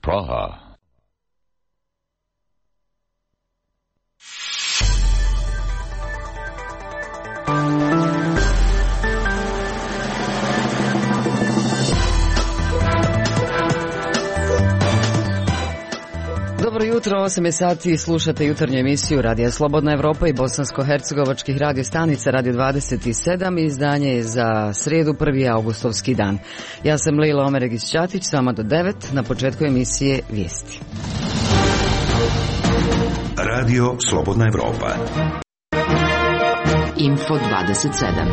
Praha. Dobro jutro, 8 je sati, slušate jutarnju emisiju Radija Slobodna Evropa i bosansko-hercegovačkih radio stanica Radio 27 i izdanje je za srijedu 1. augustovski dan. Ja sam Lejla Omeregić-Ćatić, sama do 9, na početku emisije Vijesti. Radio Slobodna Evropa. Info 27.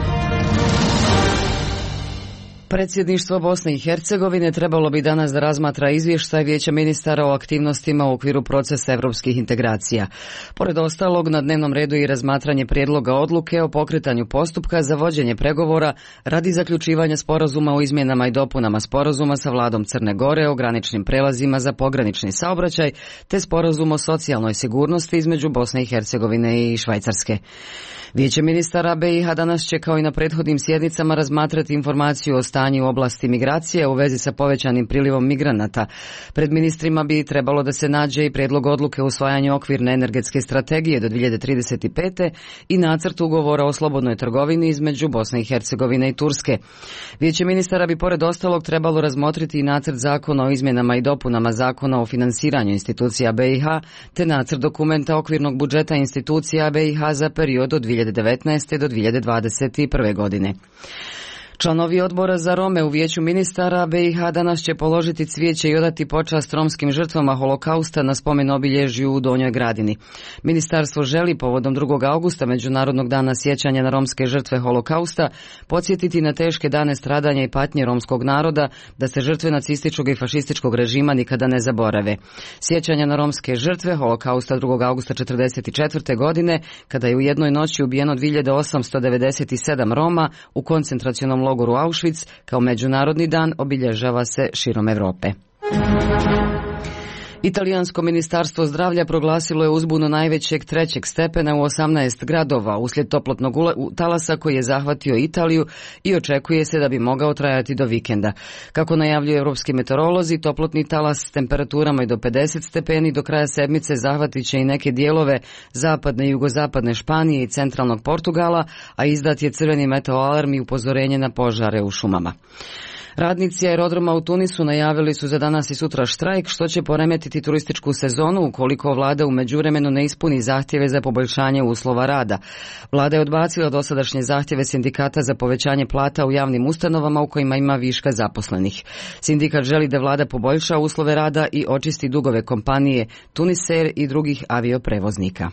Predsjedništvo Bosne i Hercegovine trebalo bi danas da razmatra izvještaj Vijeća ministara o aktivnostima u okviru procesa evropskih integracija. Pored ostalog, na dnevnom redu je i razmatranje prijedloga odluke o pokretanju postupka za vođenje pregovora radi zaključivanja sporazuma o izmjenama i dopunama sporazuma sa vladom Crne Gore o graničnim prelazima za pogranični saobraćaj, te sporazum o socijalnoj sigurnosti između Bosne i Hercegovine i Švajcarske. Vijeće ministara BiH danas će kao i na prethodnim sjednicama razmatrati informaciju o stanju u oblasti migracije u vezi sa povećanim prilivom migranata. Pred ministrima bi trebalo da se nađe i prijedlog odluke o usvajanju okvirne energetske strategije do 2035. i nacrt ugovora o slobodnoj trgovini između Bosne i Hercegovine i Turske. Vijeće ministara bi pored ostalog trebalo razmotriti i nacrt zakona o izmjenama i dopunama zakona o finansiranju institucija BiH, te nacrt dokumenta okvirnog budžeta institucija BiH za period od 2019. do 2021. godine. Članovi odbora za Rome u Vijeću ministara BiH danas će položiti cvijeće i odati počast romskim žrtvama holokausta na spomen obilježju u Donjoj Gradini. Ministarstvo želi povodom 2. augusta, Međunarodnog dana sjećanja na romske žrtve holokausta, podsjetiti na teške dane stradanja i patnje romskog naroda, da se žrtve nacističkog i fašističkog režima nikada ne zaborave. Sjećanja na romske žrtve holokausta 2. augusta 1944. godine, kada je u jednoj noći ubijeno 2897 Roma u koncentracionom logoru Auschwitz, kao međunarodni dan obilježava se širom Europe. Italijansko ministarstvo zdravlja proglasilo je uzbunu najvećeg 3. stepena u 18 gradova uslijed toplotnog talasa koji je zahvatio Italiju i očekuje se da bi mogao trajati do vikenda. Kako najavljuju europski meteorolozi, toplotni talas s temperaturama i do 50 stepeni do kraja sedmice zahvatit će i neke dijelove zapadne i jugozapadne Španije i centralnog Portugala, a izdat je crveni meteoalarm i upozorenje na požare u šumama. Radnici aerodroma u Tunisu najavili su za danas i sutra štrajk, što će poremetiti turističku sezonu ukoliko vlada u međuvremenu ne ispuni zahtjeve za poboljšanje uslova rada. Vlada je odbacila dosadašnje zahtjeve sindikata za povećanje plata u javnim ustanovama u kojima ima viška zaposlenih. Sindikat želi da vlada poboljša uslove rada i očisti dugove kompanije Tunisair i drugih avioprevoznika.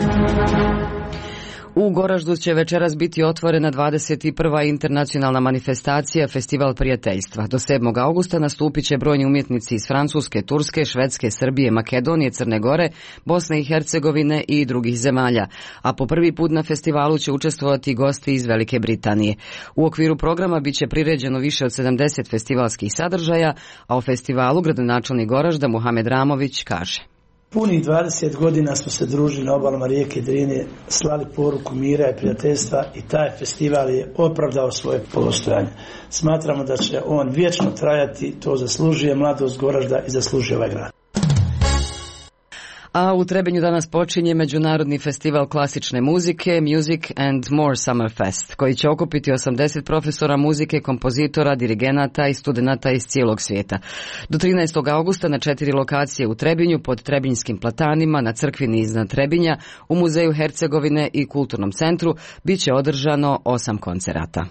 U Goraždu će večeras biti otvorena 21. internacionalna manifestacija Festival prijateljstva. Do 7. augusta nastupit će brojni umjetnici iz Francuske, Turske, Švedske, Srbije, Makedonije, Crne Gore, Bosne i Hercegovine i drugih zemalja. A po prvi put na festivalu će učestvovati gosti iz Velike Britanije. U okviru programa bit će priređeno više od 70 festivalskih sadržaja, a o festivalu gradonačelnik Goražda Muhamed Ramović kaže: Punih 20 godina smo se družili na obalama rijeke Drine, slali poruku mira i prijateljstva i taj festival je opravdao svoje postojanje. Smatramo da će on vječno trajati, to zaslužuje mladost Goražda i zaslužuje ovaj grad. A u Trebinju danas počinje Međunarodni festival klasične muzike Music and More Summer Fest, koji će okupiti 80 profesora muzike, kompozitora, dirigenata i studenata iz cijelog svijeta. Do 13. augusta na 4 lokacije u Trebinju, pod Trebinjskim platanima, na crkvini iznad Trebinja, u Muzeju Hercegovine i Kulturnom centru bit će održano 8 koncerata.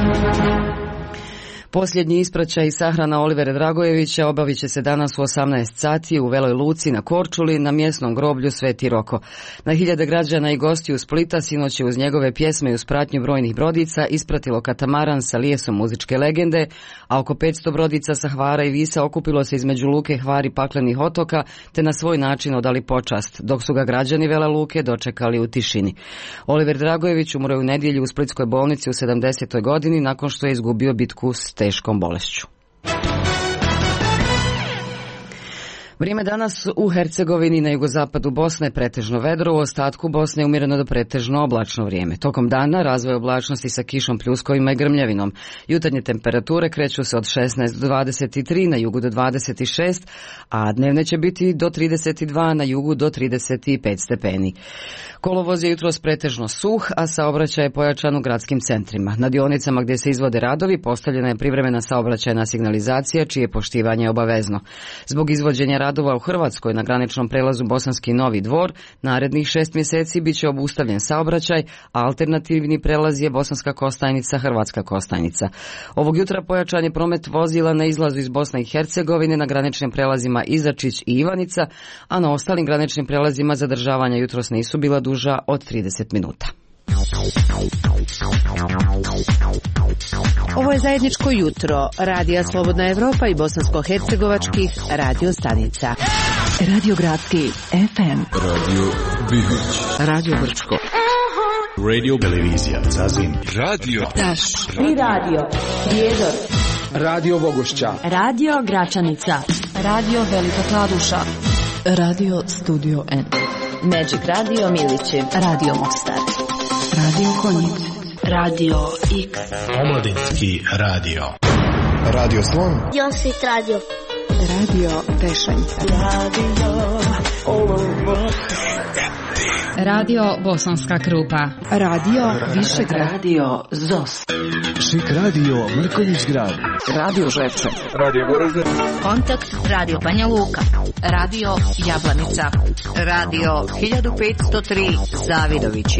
Posljednji ispraćaj i sahrana Olivera Dragojevića obavit će se danas u 18 sati u Veloj Luci na Korčuli na mjesnom groblju Sveti Roko. Na hiljade građana i gostiju Splita sinoć je uz njegove pjesme i uz pratnju brojnih brodica ispratilo katamaran sa lijesom muzičke legende, a oko 500 brodica sa Hvara i Visa okupilo se između luke Hvar i Paklenih otoka te na svoj način odali počast, dok su ga građani Vela Luke dočekali u tišini. Oliver Dragojević umro je u nedjelju u splitskoj bolnici u 70. godini nakon što je izgubio bitku s teškom bolešću. Vrijeme danas u Hercegovini na jugozapadu Bosne pretežno vedro, u ostatku Bosne umjereno do pretežno oblačno vrijeme. Tokom dana razvoj oblačnosti sa kišom, pljuskovima i grmljavinom. Jutarnje temperature kreću se od 16 do 23, na jugu do 26, a dnevne će biti do 32, na jugu do 35 stepeni. Kolovoz je jutros pretežno suh, a saobraćaj je pojačan u gradskim centrima. Na dionicama gdje se izvode radovi postavljena je privremena saobraćajna signalizacija, čije poštivanje je obavezno. Zbog izvođenja radova u Hrvatskoj na graničnom prelazu Bosanski Novi Dvor narednih 6 mjeseci bit će obustavljen saobraćaj, a alternativni prelaz je Bosanska Kostajnica, Hrvatska Kostajnica. Ovog jutra pojačan je promet vozila na izlazu iz Bosne i Hercegovine na graničnim prelazima Izačić i Ivanica, a na ostalim graničnim prelazima zadržavanja jutros nisu bila duža od 30 minuta. Ovo je zajedničko jutro Radija Slobodna Evropa i bosansko-hercegovačkih radio stanica. Radio Gradski FM, Radio Bibić, Radio Brčko, Radio Televizija Zazin, Radio Taš, Tri Radio, Prijedor, Radio Vogošća, Radio Gračanica, Radio Velika Kladuša, Radio Studio N, Magic Radio Milići, Radio Mostar, Radio Konjic, Radio X, Omladinski radio. Radio Slon, Josit radio. Radio Tešanjka, Radio Bosanska Krupa, Radio Višegrad, Radio Zos, Šik Radio Mrkonjić Grad, Radio Žepče, Radio Goražde, Kontakt Radio Banja Luka, Radio Jablanica, Radio 1503 Zavidovići.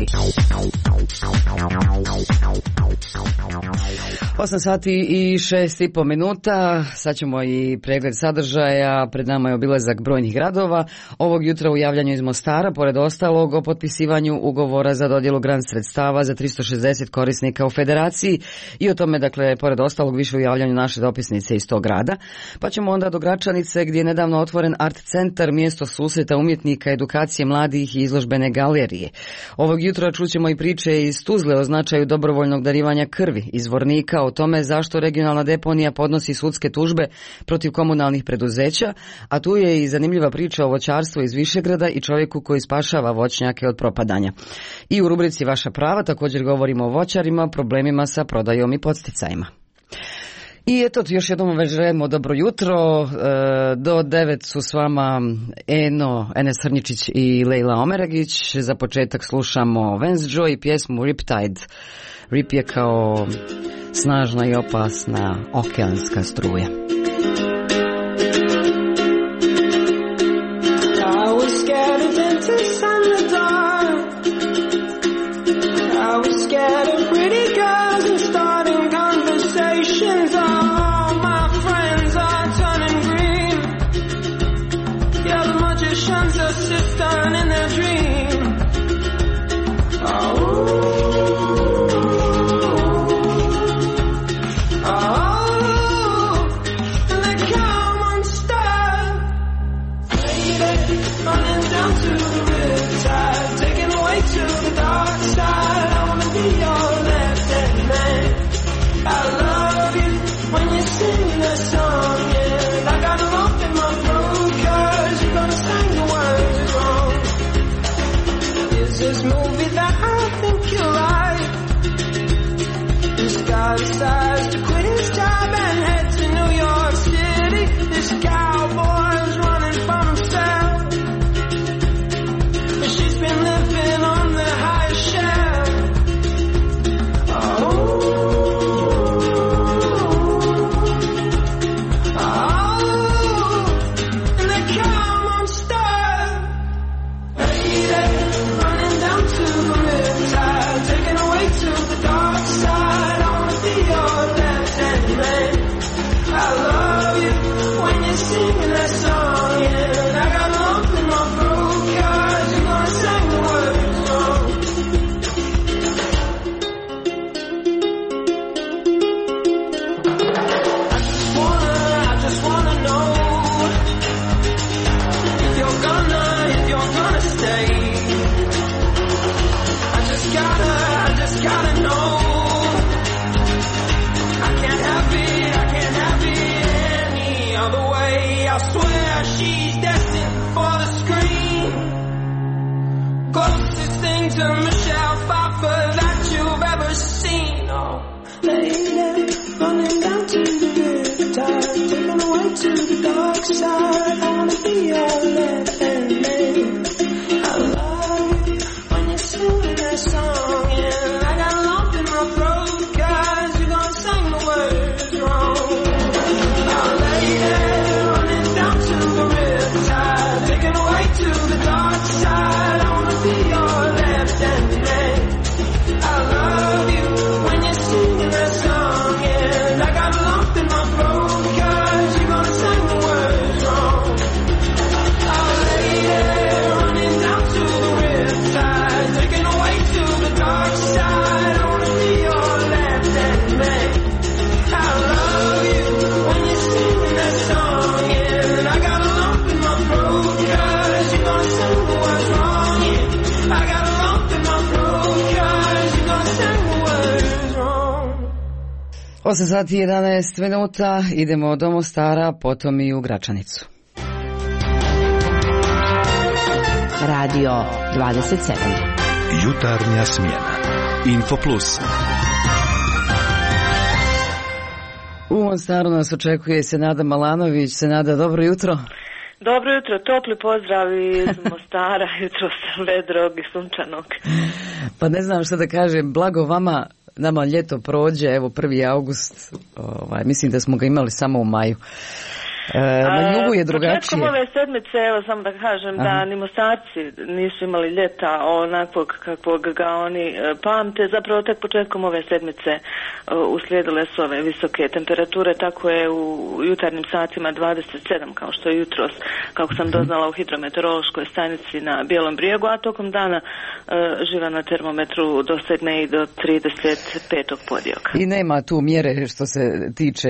8 sati i 6,5 minuta, sad ćemo i pregled sadržaja, pred nama je obilazak brojnih gradova. Ovog jutra u javljanju iz Mostara, pored ostalog o potpisivanju ugovora za dodjelu grant sredstava za 360 korisnika u Federaciji i o tome, dakle, pored ostalog više u javljanju naše dopisnice iz tog grada. Pa ćemo onda do Gračanice, gdje je nedavno otvoren Art centar, mjesto susreta umjetnika, edukacije mladih i izložbene galerije. Ovog jutra čućemo i priče iz Tuzle o značaju dobrovoljnog darivanja krvi, iz Vornika o tome zašto regionalna deponija podnosi sudske tužbe protiv komunalnih preduzeća, a tu je i zanimljiva priča o voćarstvu iz Višegrada i čovjeku koji spašava voćnjake od propadanja. I u rubrici Vaša prava također govorimo o voćarima, problemima sa prodajom i podsticajima. I eto, još jednom već želimo dobro jutro, do 9 su s vama Enes Hrničić i Lejla Omeragić. Za početak slušamo Vance Joy i pjesmu Riptide. Rip je kao snažna i opasna okeanska struja. I was scared of dentists and the dark. I was scared of pretty girls and starting conversations. All my friends are turning green. Yeah, the magician's assistant in their dream. Oh. to Michelle Pfeiffer that you've ever seen. Oh, lady, running down to the riptide, taken away to the dark side. I wanna be your left-hand man. I love you when you're singing that song, and I got a lump in my throat 'cause you're gonna sing the words wrong. Oh, lady, running down to the riptide, taken away to the dark side. I wanna be your left-hand man. I love you when you're singing that song, and I got a lump in my throat 'cause you're gonna sing the words wrong. Oh, lady, running down to the riptide, taken away to the dark side. I wanna be your left-hand man. I love you when you're singing that song, and I got a lump in my throat 'cause you're gonna sing the words wrong. Yeah, I got a lump in my throat 'cause you're gonna sing the words wrong. 8 sati i 11 minuta, idemo do Mostara, potom i u Gračanicu. Radio 27. Jutarnja smjena. Info Plus. U Mostaru nas očekuje Senada Malanović. Senada, dobro jutro. Dobro jutro, topli pozdrav iz Mostara, jutro sam vedrog i sunčanog. Pa ne znam što da kažem, blago vama, nama ljeto prođe, evo 1. august, mislim da smo ga imali samo u maju. Na jugu je drugačije. Početkom ove sedmice, evo samo da kažem, da ni Mostarci nisu imali ljeta onakvog kakvog ga oni pamte. Zapravo tek početkom ove sedmice uslijedile su ove visoke temperature, tako je u jutarnjim satima 27, kao što je jutros, kako sam doznala u hidrometeorološkoj stanici na Bijelom brijegu, a tokom dana živa na termometru dosegne i do 35. podioka. I nema tu mjere što se tiče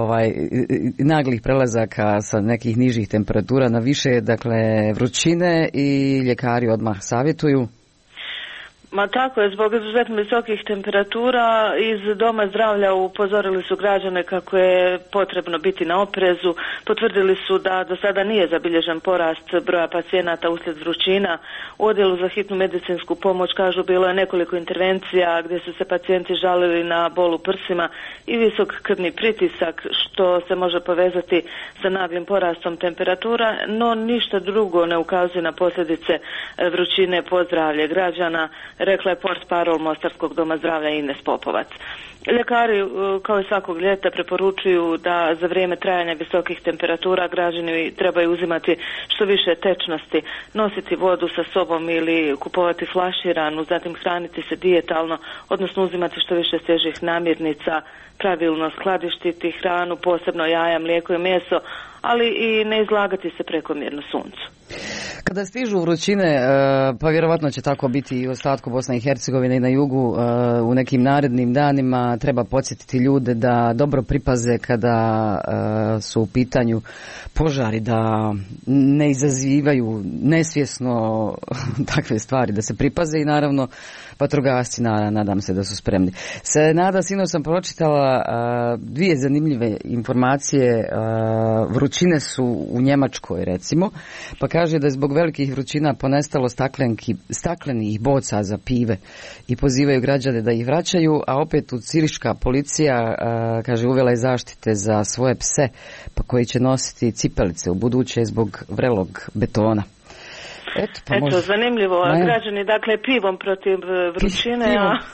naglih prelazaka sa nekih nižih temperatura na više, dakle vrućine, i ljekari odmah savjetuju. Ma tako je, zbog izuzetno visokih temperatura iz Doma zdravlja upozorili su građane kako je potrebno biti na oprezu. Potvrdili su da do sada nije zabilježen porast broja pacijenata uslijed vrućina. U odjelu za hitnu medicinsku pomoć, kažu, bilo je nekoliko intervencija gdje su se pacijenti žalili na bol u prsima i visok krvni pritisak, što se može povezati sa naglim porastom temperatura, no ništa drugo ne ukazuje na posljedice vrućine po zdravlje građana, rekla je portparol Mostarskog doma zdravlja Ines Popovac. Ljekari, kao i svakog ljeta, preporučuju da za vrijeme trajanja visokih temperatura građani trebaju uzimati što više tečnosti, nositi vodu sa sobom ili kupovati flaširanu, zatim hraniti se dijetalno, odnosno uzimati što više svježih namirnica, pravilno skladištiti hranu, posebno jaja, mlijeko i meso, ali i ne izlagati se prekomjerno suncu. Kada stižu vrućine, pa vjerovatno će tako biti i u ostatku Bosne i Hercegovine i na jugu, u nekim narednim danima treba podsjetiti ljude da dobro pripaze kada su u pitanju požari, da ne izazivaju nesvjesno takve stvari, da se pripaze, i naravno vatrogasci, nadam se da su spremni. Nada, sinoć sam pročitala dvije zanimljive informacije. Vrućine su u Njemačkoj, recimo, pa kaže da je zbog velikih vrućina ponestalo staklenih boca za pive i pozivaju građane da ih vraćaju, a opet u Ciriška policija, kaže, uvela je zaštite za svoje pse, pa koji će nositi cipelice u buduće zbog vrelog betona. Eto, zanimljivo. Građani, dakle, pivom protiv vrućine,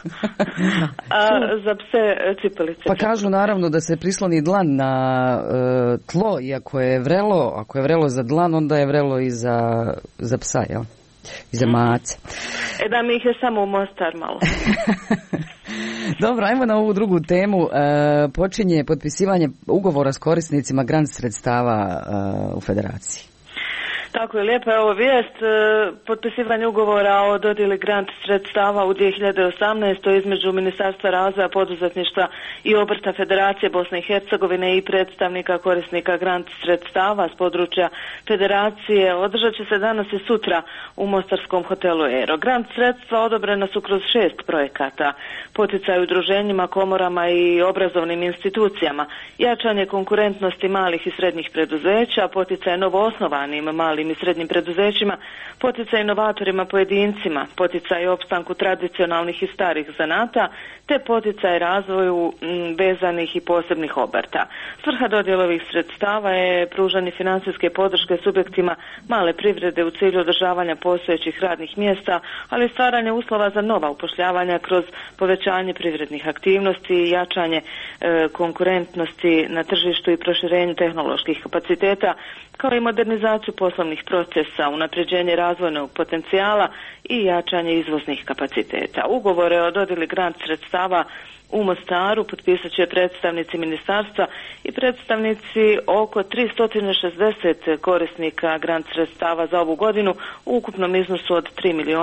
a za pse cipelice. Pa kažu naravno da se prisloni dlan na tlo, i ako je vrelo za dlan, onda je vrelo i za psa, jel? I za mace. Da mi ih je samo u Mostar malo. Dobro, ajmo na ovu drugu temu. Počinje potpisivanje ugovora s korisnicima grant sredstava u Federaciji. Tako je, lijepa je ovo vijest. Potpisivanje ugovora o dodjeli grant sredstava u 2018. između Ministarstva razvoja, poduzetništva i obrta Federacije Bosne i Hercegovine i predstavnika korisnika grant sredstava s područja Federacije održat će se danas i sutra u mostarskom hotelu Ero. Grant sredstva odobrena su kroz 6 projekata: poticaj udruženjima, komorama i obrazovnim institucijama, jačanje konkurentnosti malih i srednjih preduzeća, poticaj novoosnovanim malim malim i srednjim preduzećima, poticaj inovatorima pojedincima, poticaj opstanku tradicionalnih i starih zanata, te poticaj razvoju vezanih i posebnih obrta. Svrha dodjele ovih sredstava je pružanje financijske podrške subjektima male privrede u cilju održavanja postojećih radnih mjesta, ali i stvaranje uslova za nova upošljavanja kroz povećanje privrednih aktivnosti i jačanje konkurentnosti na tržištu i proširenju tehnoloških kapaciteta, kao i modernizaciju poslovnih procesa, unapređenje razvojnog potencijala i jačanje izvoznih kapaciteta. Ugovore o dodjeli grant sredstava u Mostaru potpisat će predstavnici ministarstva i predstavnici oko 360 korisnika grant sredstava za ovu godinu u ukupnom iznosu od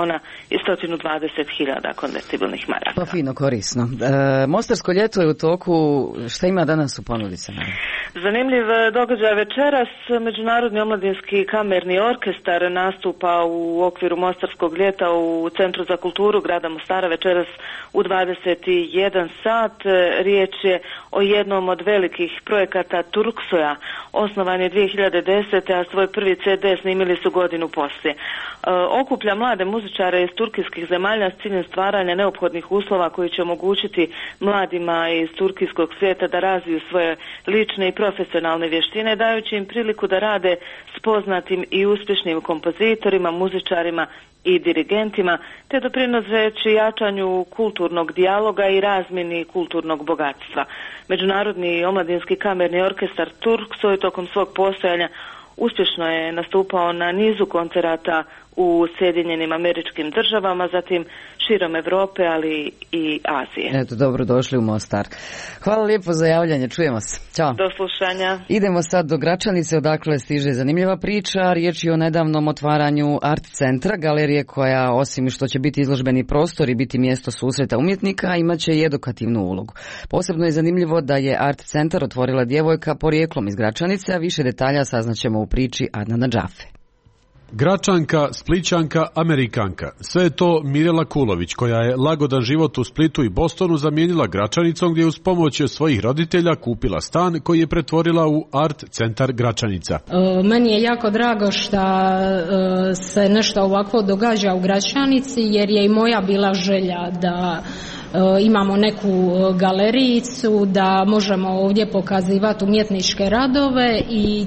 3.120.000 konvertibilnih maraka. Pa fino, korisno. Mostarsko ljeto je u toku. Šta ima danas u ponudi se? Zanimljiv događaj večeras. Međunarodni omladinski kamerni orkestar nastupa u okviru Mostarskog ljeta u Centru za kulturu grada Mostara večeras u 21 sat. Riječ je o jednom od velikih projekata Turksoja. Osnovan je 2010. a svoj prvi CD snimili su godinu poslije. Okuplja mlade muzičare iz turkijskih zemalja s ciljem stvaranja neophodnih uslova koji će omogućiti mladima iz turkijskog svijeta da razviju svoje lične i profesionalne vještine, dajući im priliku da rade s poznatim i uspješnim kompozitorima, muzičarima i dirigentima, te doprinoseći jačanju kulturnog dijaloga i razmjeni kulturnog bogatstva. Međunarodni omladinski kamerni orkestar Turksoj tokom svog postojanja uspješno je nastupao na nizu koncerata u Sjedinjenim Američkim Državama, zatim širom Europe, ali i Azije. Eto, dobro došli u Mostar. Hvala lijepo za javljanje, čujemo se. Ćao. Do slušanja. Idemo sad do Gračanice, odakle stiže zanimljiva priča. Riječ je o nedavnom otvaranju Art centra, galerije koja, osim što će biti izložbeni prostor i biti mjesto susreta umjetnika, imat će i edukativnu ulogu. Posebno je zanimljivo da je Art centar otvorila djevojka porijeklom iz Gračanice, a više detalja saznaćemo u priči Adnana Džafe. Gračanka, Splićanka, Amerikanka. Sve je to Mirela Kulović, koja je lagodan život u Splitu i Bostonu zamijenila Gračanicom, gdje je uz pomoć svojih roditelja kupila stan koji je pretvorila u Art centar Gračanica. Meni je jako drago što se nešto ovako događa u Gračanici, jer je i moja bila želja da imamo neku galerijicu, da možemo ovdje pokazivati umjetničke radove i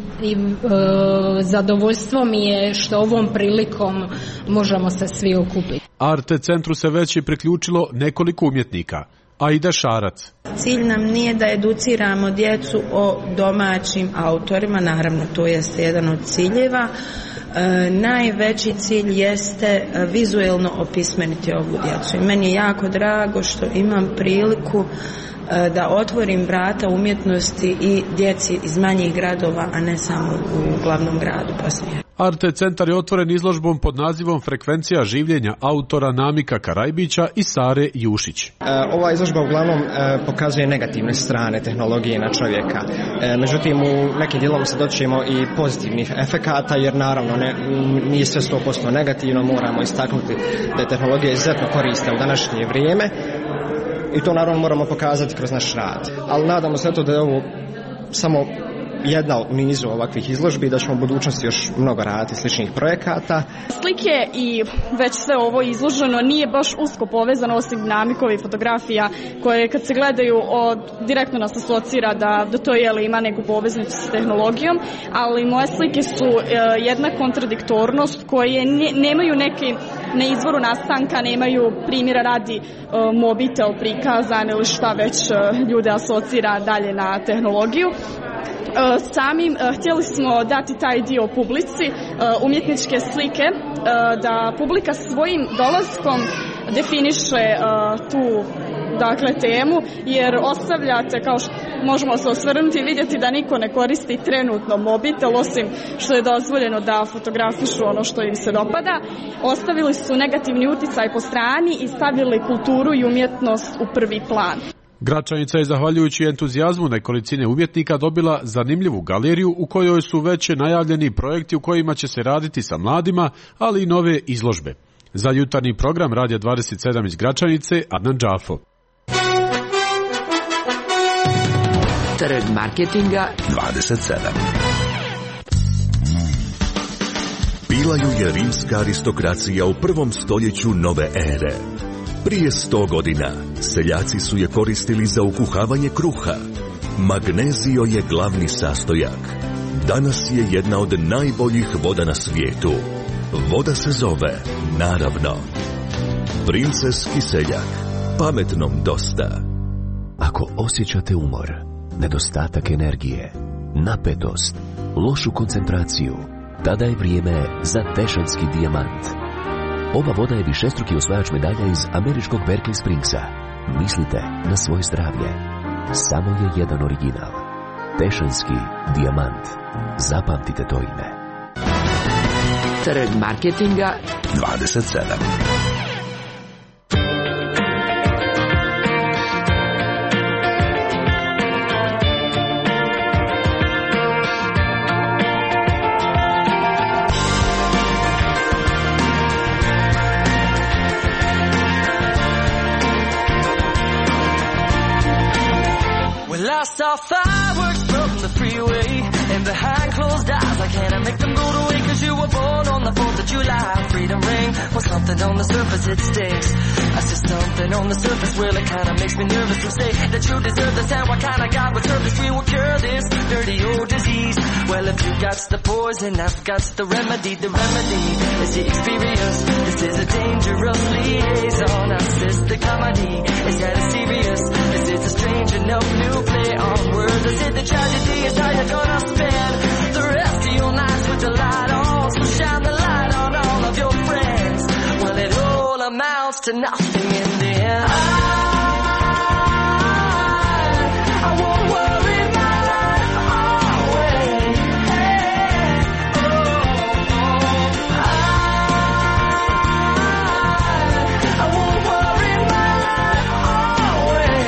zadovoljstvo mi je što ovom prilikom možemo se svi okupiti. Art centru se već je priključilo nekoliko umjetnika. Aida Šarac. Cilj nam nije da educiramo djecu o domaćim autorima, naravno to jeste jedan od ciljeva. Najveći cilj jeste vizuelno opismeniti ovu djecu. I meni je jako drago što imam priliku da otvorim vrata umjetnosti i djeci iz manjih gradova, a ne samo u glavnom gradu Bosne. Art centar je otvoren izložbom pod nazivom Frekvencija življenja autora Namika Karajbića i Sare Jušić. Ova izložba uglavnom pokazuje negativne strane tehnologije na čovjeka. Međutim, u nekim dijelom se doćemo i pozitivnih efekata, jer naravno nije sve 100% negativno, moramo istaknuti da je tehnologija izuzetno korisna u današnje vrijeme. I to naravno moramo pokazati kroz naš rad. Ali nadamo se da je ovo samo jedna u nizu ovakvih izložbi, da ćemo u budućnosti još mnogo raditi sličnih projekata. Slike i već sve ovo izloženo nije baš usko povezano, osim dinamikove fotografija koje kad se gledaju direktno nas asocira da to ima neku poveznicu s tehnologijom, ali moje slike su jedna kontradiktornost koje nemaju neki na izvoru nastanka, nemaju primjera radi mobitel prikazan ili šta već ljude asocira dalje na tehnologiju. Samim htjeli smo dati taj dio publici, umjetničke slike, da publika svojim dolaskom definiše tu temu, jer ostavljate, kao što možemo se osvrnuti i vidjeti da niko ne koristi trenutno mobitel, osim što je dozvoljeno da fotografišu ono što im se dopada. Ostavili su negativni utjecaj po strani i stavili kulturu i umjetnost u prvi plan. Gračanica je, zahvaljujući entuzijazmu nekolicine umjetnika, dobila zanimljivu galeriju u kojoj su već najavljeni projekti u kojima će se raditi sa mladima, ali i nove izložbe. Za jutarnji program Radija 27 iz Gračanice, Adnan Džafo. Trg marketinga 27. Bila ju je rimska aristokracija u prvom stoljeću nove ere. Prije 100 godina seljaci su je koristili za ukuhavanje kruha. Magnezio je glavni sastojak. Danas je jedna od najboljih voda na svijetu. Voda se zove, naravno, Princeski seljak. Pametnom dosta. Ako osjećate umor, nedostatak energije, napetost, lošu koncentraciju, tada je vrijeme za Tešanski dijamant. Ova voda je višestruki osvajač medalja iz američkog Berkeley Springsa. Mislite na svoje zdravlje. Samo je jedan original. Tešanski dijamant. Zapamtite to ime. Trg marketinga 27. I saw fireworks from the freeway, and behind closed eyes I can't make them go away, 'cause you were born on the 4th of July. Freedom ring, well, something on the surface it stinks. I see something on the surface, well, it kinda makes me nervous to say that you deserve this, and what kind of God would serve this? We will cure this dirty old disease. Well, if you got the poison, I've got the remedy. The remedy is the experience. This is a dangerous liaison. I says the comedy is that it's serious. This is a strange enough new play on words. I said the tragedy is how you're gonna spend the rest of your nights with the light on. So shine the light on all of your friends. Well, it all amounts to nothing in the end. I won't worry my life away. Hey, I won't worry my life away.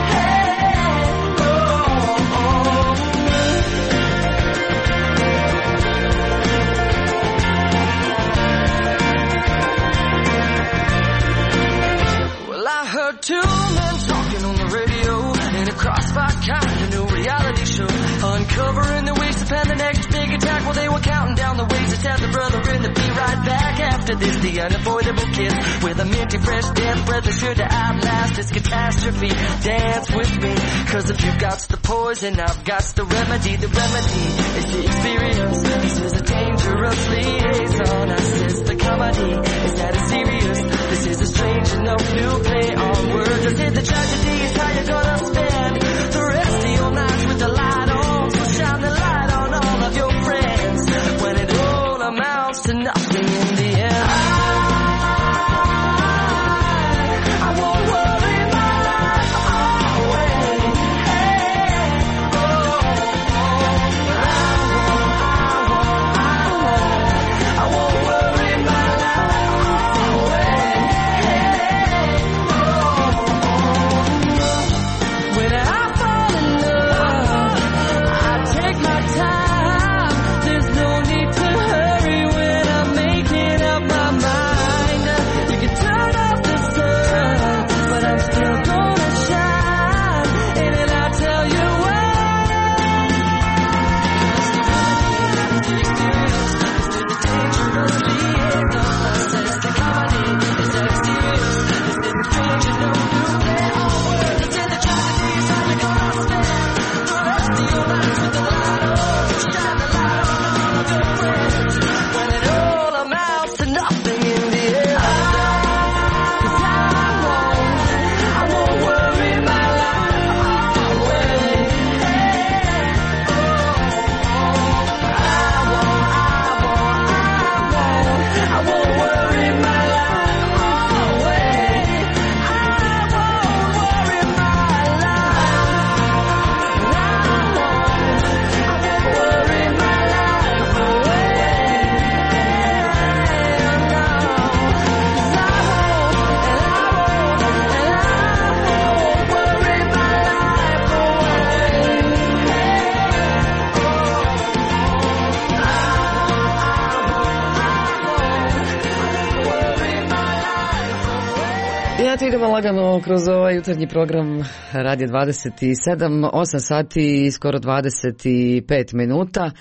Two men talking on the radio in a crossfire kind of new reality show, uncovering the ways to plan the next big attack. Well, they were counting down the ways to stab the brother in the be right back after this. The unavoidable kiss with a minty fresh death breath is sure to outlast this catastrophe. Dance with me, 'cause if you got the poison, I've got the remedy. The remedy is the experience. This is a dangerous liaison. I says the comedy is that it's serious. This is a strange enough new play on words. I said the tragedy is how you're gonna spend the rest of your nights with the light on. So shine the light on all of your friends when it all amounts to nothing in the end. I won't worry my life away. Hey, I won't worry my life away. When I fall in love, I take my time. There's no need to hurry when I make Eto, idemo lagano kroz ovaj jutarnji program Radio 27, 8 sati i skoro 25 minuta.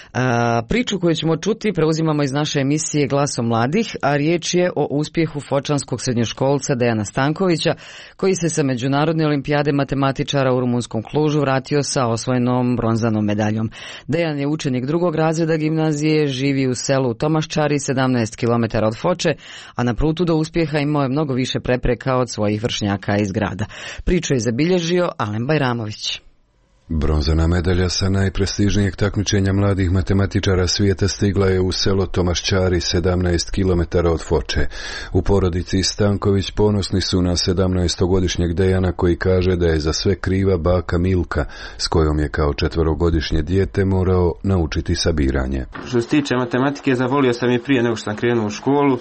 Priču koju ćemo čuti preuzimamo iz naše emisije Glasom mladih, a riječ je o uspjehu fočanskog srednjoškolca Dejana Stankovića, koji se sa Međunarodne olimpijade matematičara u rumunskom Klužu vratio sa osvojenom bronzanom medaljom. Dejan je učenik drugog razreda gimnazije, živi u selu Tomaščari, 17 km od Foče, a na putu do uspjeha imao je mnogo više prepreka od svojih vršnjaka iz grada. Priču je zabilježio Alen Bajramović. Bronzana medalja sa najprestižnijeg takmičenja mladih matematičara svijeta stigla je u selo Tomaščari, 17 km od Foče. U porodici Stanković ponosni su na 17-godišnjeg Dejana, koji kaže da je za sve kriva baka Milka, s kojom je kao 4-godišnje dijete morao naučiti sabiranje. Što se tiče matematike, zavolio sam i prije nego što sam krenuo u školu.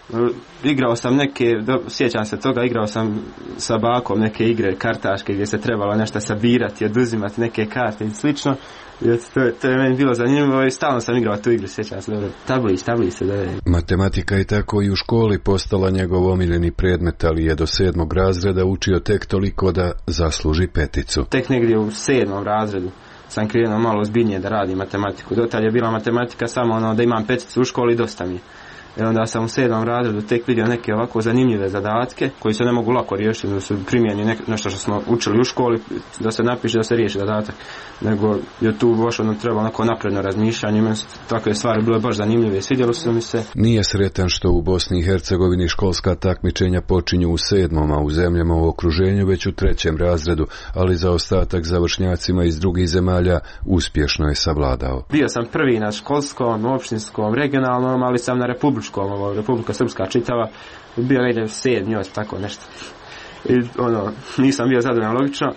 Igrao sam sjećam se toga, igrao sam sa bakom neke igre kartaške gdje se trebalo nešto sabirati, oduzimati neke karte i slično. To je meni bilo zanimljivo i stalno sam igrao tu igru, sjećam se dobro. Tablice, da je. Matematika je tako i u školi postala njegov omiljeni predmet, ali je do 7. razreda učio tek toliko da zasluži peticu. Tek negdje u 7. razredu sam krenuo malo ozbiljnije da radim matematiku. Dotad je bila matematika samo da imam peticu u školi, dosta mi je. I onda sam u 7. razredu tek vidio neke ovako zanimljive zadatke koji se ne mogu lako riješiti, da se primjeni nešto što smo učili u školi, da se napiše, da se riješi zadatak, nego je tu baš treba onako napredno razmišljanje. Takve stvari bile baš zanimljive, svidjelo su mi se. Nije sretan što u Bosni i Hercegovini školska takmičenja počinju u 7. a u zemljama u okruženju već u 3. razredu, ali za ostatak za vršnjacima iz drugih zemalja uspješno je savladao. Bio sam prvi na školskom, opštinskom, regionalnom, ali sam na Republika Srpska čitava, bio negdje 7. tako nešto. I nisam bio zadovoljan logično.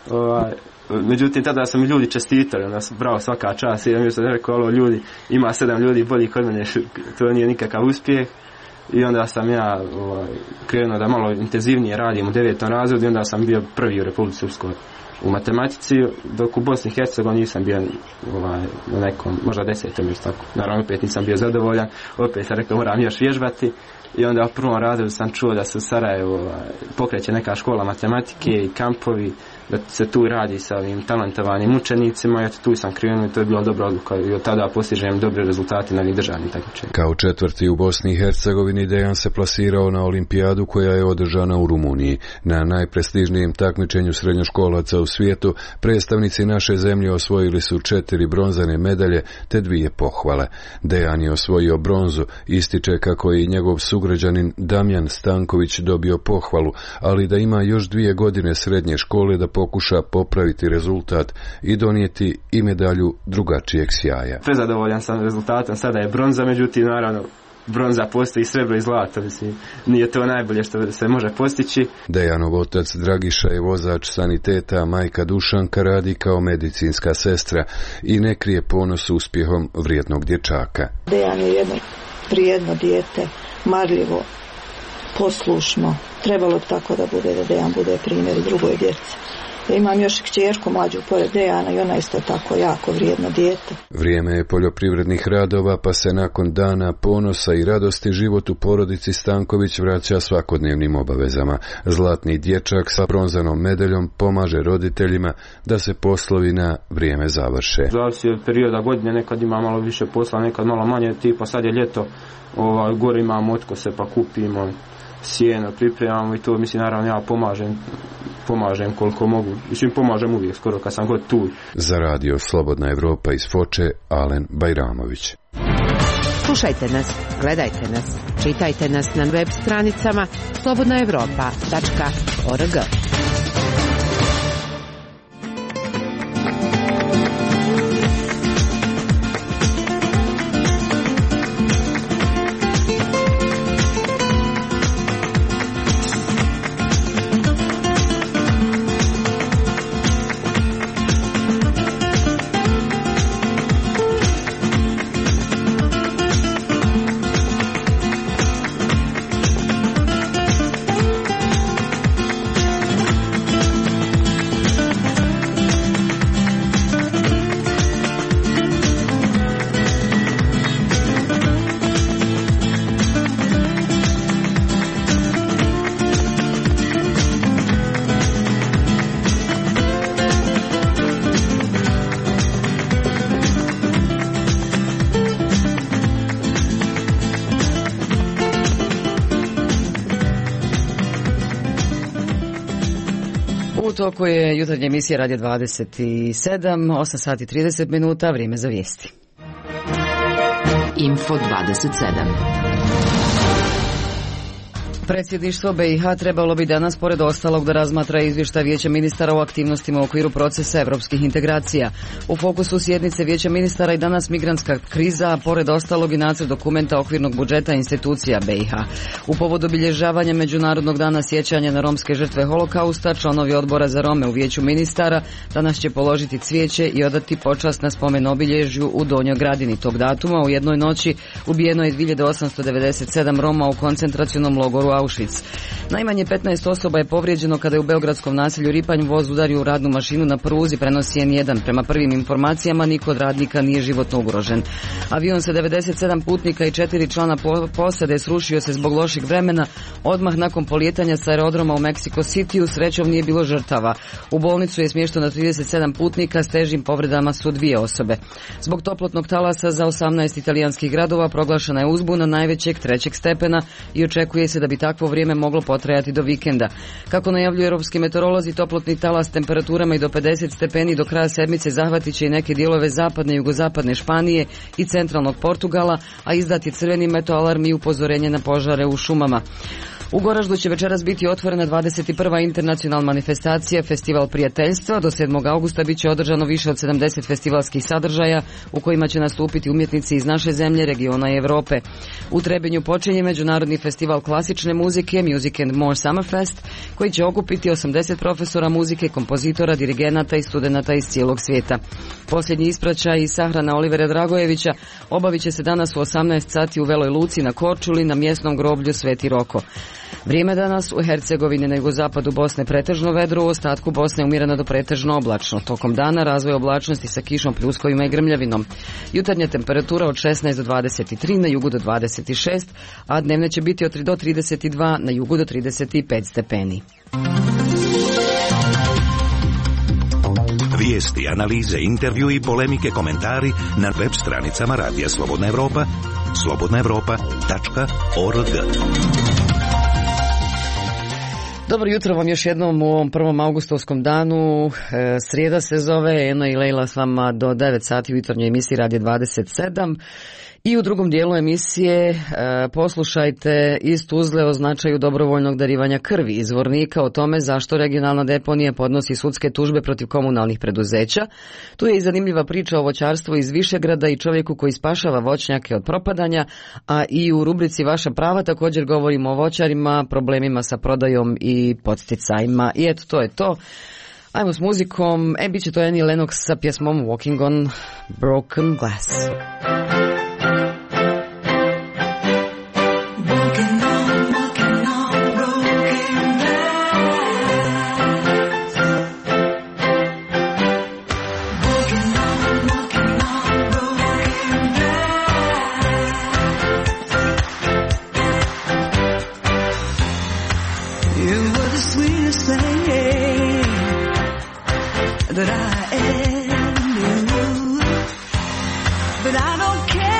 Međutim, tada su mi ljudi čestitali, bravo, svaka čast. I ja mi sam rekao, ljudi, ima 7 ljudi boljih kod mene, to nije nikakav uspjeh. I onda sam ja krenuo da malo intenzivnije radim u 9. razredu i onda sam bio prvi u Republici Srpskoj u matematici, dok u Bosni i Hercegovini nisam bio na nekom, možda 10. mjestu tako. Naravno, opet nisam bio zadovoljan, opet sam rekao moram još vježbati. I onda u 1. razredu sam čuo da se u Sarajevu pokreće neka škola matematike i kampovi, da se tu radi sa ovim talentovanim učenicima, i tu sam krenuo i to je bila dobra odluka i od tada postižem dobre rezultate na ovih državnim takmičenjima. Kao 4. u Bosni i Hercegovini Dejan se plasirao na olimpijadu koja je održana u Rumuniji. Na najprestižnijem takmičenju srednjoškolaca u svijetu predstavnici naše zemlje osvojili su 4 bronzane medalje te 2 pohvale. Dejan je osvojio bronzu, ističe kako je i njegov sugrađanin Damjan Stanković dobio pohvalu, ali da ima još 2 godine srednje škole da pokuša popraviti rezultat i donijeti i medalju drugačijeg sjaja. Prezadovoljan sam rezultatom, sada je bronza, međutim naravno bronza postoji srebro i zlato, nije to najbolje što se može postići. Dejanov otac Dragiša je vozač saniteta, majka Dušanka radi kao medicinska sestra i ne krije ponos uspjehom vrijednog dječaka. Dejan je jedno vrijedno dijete, marljivo, poslušno. Trebalo bi tako da bude, da Dejan bude primjer drugoj djeci. Ja imam još kćerku mlađu pored Dejana i ona isto tako jako vrijedno dijete. Vrijeme je poljoprivrednih radova, pa se nakon dana ponosa i radosti život u porodici Stanković vraća svakodnevnim obavezama. Zlatni dječak sa bronzanom medaljom pomaže roditeljima da se poslovi na vrijeme završe. Zavisi od perioda godine, nekad ima malo više posla, nekad malo manje, tipa sad je ljeto, gore imamo otkose pa kupimo sjeno, pripremamo i to, naravno ja pomažem koliko mogu. Pomažem uvijek, skoro kad sam god tu. Za radio Slobodna Evropa iz Foče, Alen Bajramović. Slušajte nas, gledajte nas, čitajte nas na web stranicama slobodnaevropa.org. U toku je jutarnja emisija Radio 27, 8 sati 30 minuta, vrijeme za vijesti. Info 27. Predsjedništvo BiH trebalo bi danas, pored ostalog, da razmatra izvještaj Vijeća ministara o aktivnostima u okviru procesa evropskih integracija. U fokusu sjednice Vijeća ministara i danas migrantska kriza, a pored ostalog i nacrt dokumenta okvirnog budžeta institucija BiH. U povodu obilježavanja Međunarodnog dana sjećanja na romske žrtve holokausta, članovi odbora za Rome u Vijeću ministara danas će položiti cvijeće i odati počast na spomen obilježju u Donjoj Gradini. Tog datuma u jednoj noći ubijeno je 2897 Roma u koncentracionom logoru Auschwitz. Najmanje 15 osoba je povrijeđeno kada je u beogradskom naselju Ripanj voz udario u radnu mašinu na pruzi, prenosi N1. Prema prvim informacijama niko od radnika nije životno ugrožen. Avion sa 97 putnika i 4 člana posade srušio se zbog lošeg vremena odmah nakon polijetanja sa aerodroma u Mexico Cityu. Srećom nije bilo žrtava. U bolnicu je smješteno 37 putnika, s težim povredama su 2 osobe. Zbog toplotnog talasa za 18 italijanskih gradova proglašena je uzbuna najvećeg 3. stepena i očekuje se da bi takvo vrijeme moglo potrajati do vikenda. Kako najavljuju europski meteorolozi, toplotni talas s temperaturama i do 50 stepeni do kraja sedmice zahvatit će i neke dijelove zapadne i jugozapadne Španije i centralnog Portugala, a izdat je crveni meteoalarm i upozorenje na požare u šumama. U Goraždu će večeras biti otvorena 21. internacionalna manifestacija Festival prijateljstva. Do 7. augusta bit će održano više od 70 festivalskih sadržaja u kojima će nastupiti umjetnici iz naše zemlje, regiona i Europe. U Trebinju počinje Međunarodni festival klasične muzike Music and More Summerfest, koji će okupiti 80 profesora muzike, kompozitora, dirigenata i studenata iz cijelog svijeta. Posljednji ispraćaj i sahrana Olivera Dragojevića obavit će se danas u 18 sati u Veloj Luci na Korčuli na mjesnom groblju Sveti Roko. Vrijeme danas u Hercegovini na jugozapadu Bosne pretežno vedro, u ostatku Bosne umjereno do pretežno oblačno. Tokom dana razvoj oblačnosti sa kišom, pljuskovima i grmljavinom. Jutarnja temperatura od 16 do 23, na jugu do 26, a dnevne će biti od 3 do 32, na jugu do 35 stepeni. Vijesti, analize, intervju i polemike, komentari na web stranicama Radija Slobodna Evropa, slobodnaevropa.org. Dobro jutro vam još jednom u ovom 1. augustovskom danu. Srijeda se zove, Eno i Lejla s vama do 9 sati u jutarnjoj emisiji Radio 27. I u drugom dijelu emisije poslušajte iz Tuzle o značaju dobrovoljnog darivanja krvi iz Zvornika, o tome zašto regionalna deponija podnosi sudske tužbe protiv komunalnih preduzeća. Tu je i zanimljiva priča o voćarstvu iz Višegrada i čovjeku koji spašava voćnjake od propadanja, a i u rubrici Vaša prava također govorimo o voćarima, problemima sa prodajom i podsticajima. I eto, to je to. Ajmo s muzikom. Bit će to Annie Lennox sa pjesmom Walking on Broken Glass. That I ever knew, but I don't care.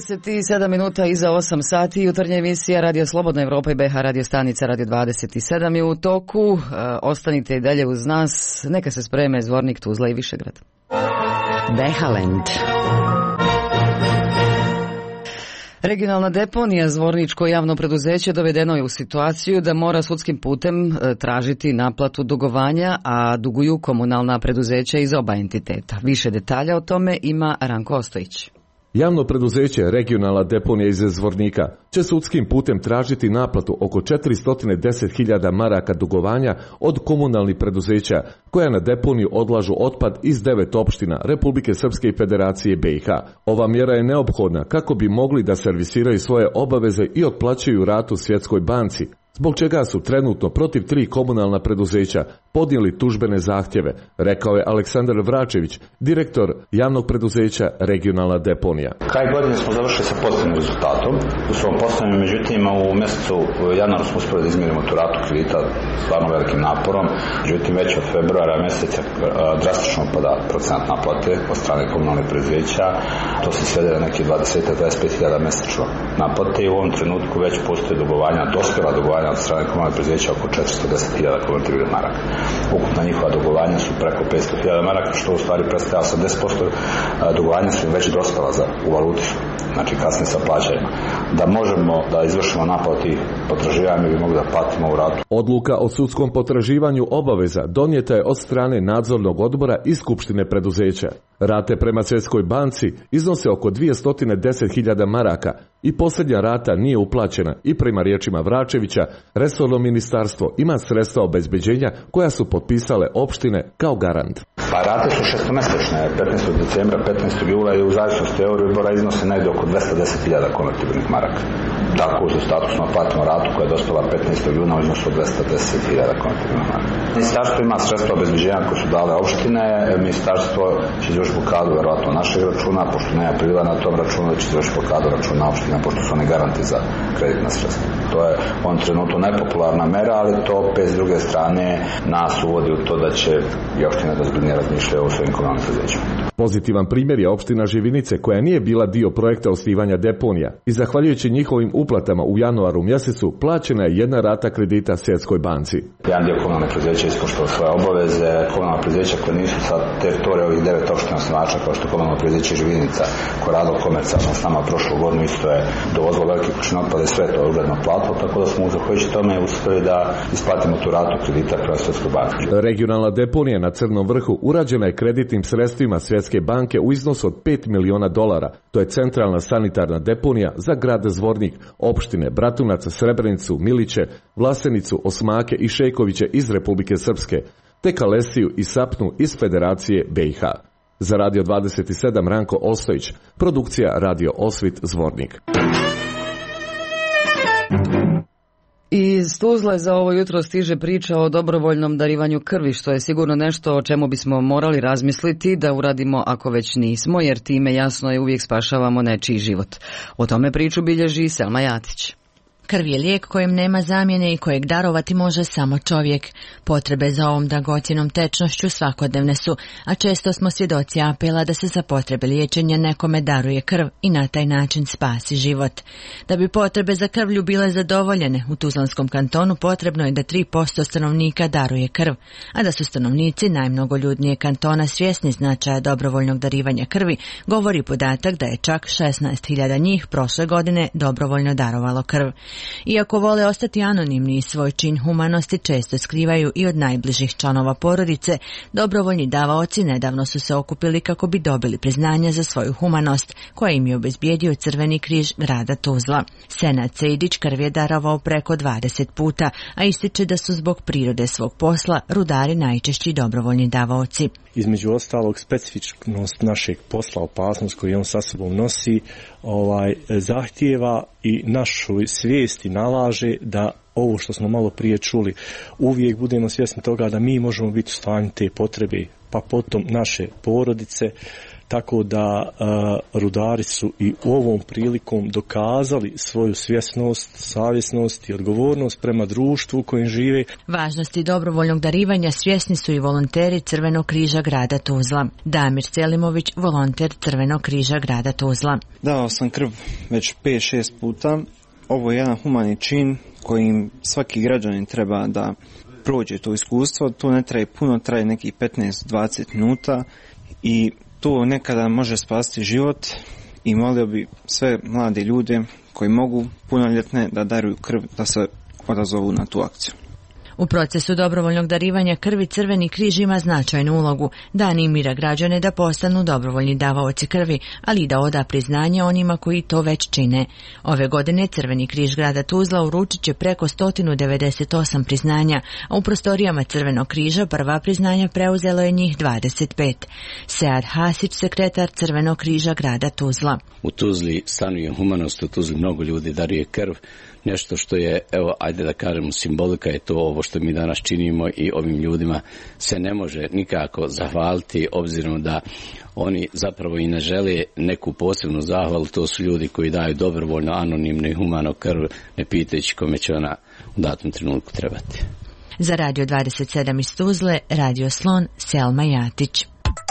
27 minuta iza 8 sati, jutarnja emisija Radio Slobodna Evropa i BH radio stanica Radio 27 je u toku. Ostanite i dalje uz nas, neka se spreme Zvornik, Tuzla i Višegrad. Behalend. Regionalna deponija Zvorničko javno preduzeće dovedeno je u situaciju da mora sudskim putem tražiti naplatu dugovanja, a duguju komunalna preduzeća iz oba entiteta. Više detalja o tome ima Ranko Ostojić. Javno preduzeće Regionalna deponija iz Zvornika će sudskim putem tražiti naplatu oko 410.000 maraka dugovanja od komunalnih preduzeća koja na deponiju odlažu otpad iz 9 opština Republike Srpske i Federacije BiH. Ova mjera je neophodna kako bi mogli da servisiraju svoje obaveze i otplaćaju ratu Svjetskoj banci, zbog čega su trenutno protiv 3 komunalna preduzeća podnijeli tužbene zahtjeve, rekao je Aleksandar Vračević, direktor javnog preduzeća Regionalna deponija. Kraj godine smo završili sa pozitivnim rezultatom u svom poslovanju, međutim u mjesecu januaru smo uspjeli da izmjerimo tu ratu kredita stvarno velikim naporom, međutim već od februara mjeseca drastično pada procenat naplate od strane komunalnih preduzeća, to se svede na neki 20-25.000 mjesečno naplate i u ovom trenutku već postoje dugovanja, dospjela dugovanja od strane komunalnih preduzeća oko 410.000 konvertibilnih maraka. Ukupna njihova dugovanja su preko 500.000 maraka, što u stvari predstavlja 80% dugovanja su im već dospjela u valuti, znači kasnije sa plaćanjima. Da možemo da izvršimo naplatu potraživanja bi mogli da platimo u ratu. Odluka o sudskom potraživanju obaveza donijeta je od strane nadzornog odbora i skupštine preduzeća. Rate prema Svjetskoj banci iznose oko 210.000 maraka i posljednja rata nije uplaćena i prema riječima Vračevića, resorno ministarstvo ima sredstva obezbeđenja koja su potpisale opštine kao garant. Pa rate su šestomesečne, 15. decembra, 15. jula i u zavisnosti Euribora iznose negdje oko 210.000 konvertibilnih maraka. Tako uz statusno platimo ratu koja je dospjela 15. juna u iznosu od 210.000 konvertibilnih maraka. Ministarstvo ima sredstva obezbeđenja koje su dale opštine, ministarstvo će izvršiti blokadu verovatno našeg računa, pošto nema priliva na tom računu, da će izvršiti blokadu računa opština, pošto su oni garanti za kreditna sredstva. To je on trenutno nepopularna mera, ali to opet s druge strane nas uvodi u to da će i opština da zbiljnije razmišljaju o svojim komunalnim preduzećima. Pozitivan primjer je opština Živinice koja nije bila dio projekta osnivanja deponija i zahvaljujući njihovim uplatama u januaru mjesecu plaćena je jedna rata kredita Svjetskoj banci. Jedan dio komunalnih preduzeća ispoštovao svoje obaveze, komunalna preduzeća koja nisu sa teritorije ovih 9 opština osnivača kao što je komunalno preduzeće Živinica koja radilo komercijalno s nama prošlu godinu isto je dovozilo velike količine otpada i sve to je uredno platilo, tako da smo zahvaljujući tome uspjeli da isplatimo tu ratu kredita kroz Svjetsku banku. Regionalna deponija na Crnom vrhu urađena je kreditnim sredstvima Svjetske banke u iznosu od $5 miliona. To je centralna sanitarna deponija za grad Zvornik, opštine Bratunac, Srebrenicu, Miliće, Vlasenicu, Osmake i Šejkoviće iz Republike Srpske, te Kalesiju i Sapnu iz Federacije BiH. Za Radio 27 Ranko Ostojić, produkcija Radio Osvit Zvornik. Iz Tuzle za ovo jutro stiže priča o dobrovoljnom darivanju krvi, što je sigurno nešto o čemu bismo morali razmisliti da uradimo ako već nismo, jer time jasno je uvijek spašavamo nečiji život. O tome priču bilježi Selma Jatić. Krv je lijek kojem nema zamjene i kojeg darovati može samo čovjek. Potrebe za ovom dragocjenom tečnošću svakodnevne su, a često smo svjedoci apela da se za potrebe liječenja nekome daruje krv i na taj način spasi život. Da bi potrebe za krvlju bile zadovoljene, u Tuzlanskom kantonu potrebno je da 3% stanovnika daruje krv, a da su stanovnici najmnogoljudnijeg kantona svjesni značaja dobrovoljnog darivanja krvi, govori podatak da je čak 16.000 njih prošle godine dobrovoljno darovalo krv. Iako vole ostati anonimni i svoj čin humanosti često skrivaju i od najbližih članova porodice, dobrovoljni davaoci nedavno su se okupili kako bi dobili priznanje za svoju humanost, koja im je obezbijedio Crveni križ grada Tuzla. Senad Sejdić krv je darovao preko 20 puta, a ističe da su zbog prirode svog posla rudari najčešći dobrovoljni davaoci. Između ostalog, specifičnost našeg posla, opasnost koju on sa sobom nosi, zahtijeva i našu svijest i nalaže da ovo što smo malo prije čuli, uvijek budemo svjesni toga da mi možemo biti u stanju te potrebe, pa potom naše porodice, tako da rudari su i ovom prilikom dokazali svoju svjesnost, savjesnost i odgovornost prema društvu u kojem žive. Važnosti dobrovoljnog darivanja svjesni su i volonteri Crvenog križa grada Tuzla. Damir Selimović, volonter Crvenog križa grada Tuzla. Dao sam krv već 5-6 puta. Ovo je jedan humani čin kojim svaki građanin treba da prođe to iskustvo. To ne traje puno, traje nekih 15-20 minuta i to nekada može spasiti život i molio bi sve mlade ljude koji mogu punoljetne da daruju krv da se odazovu na tu akciju. U procesu dobrovoljnog darivanja krvi Crveni križ ima značajnu ulogu da animira građane da postanu dobrovoljni davaoci krvi, ali i da oda priznanje onima koji to već čine. Ove godine Crveni križ grada Tuzla uručit će preko 198 priznanja, a u prostorijama Crvenog križa prva priznanja preuzelo je njih 25. Sead Hasić, sekretar Crvenog križa grada Tuzla. U Tuzli stanuje humanost, u Tuzli mnogo ljudi daruje krv. Nešto što je, evo, ajde da kažemo, simbolika je to ovo što mi danas činimo i ovim ljudima se ne može nikako zahvaliti, obzirom da oni zapravo i ne žele neku posebnu zahvalu. To su ljudi koji daju dobrovoljno, anonimno i humano krv, ne pitajući kome će ona u datom trenutku trebati. Za Radio 27 iz Tuzle, Radio Slon, Selma Jatić.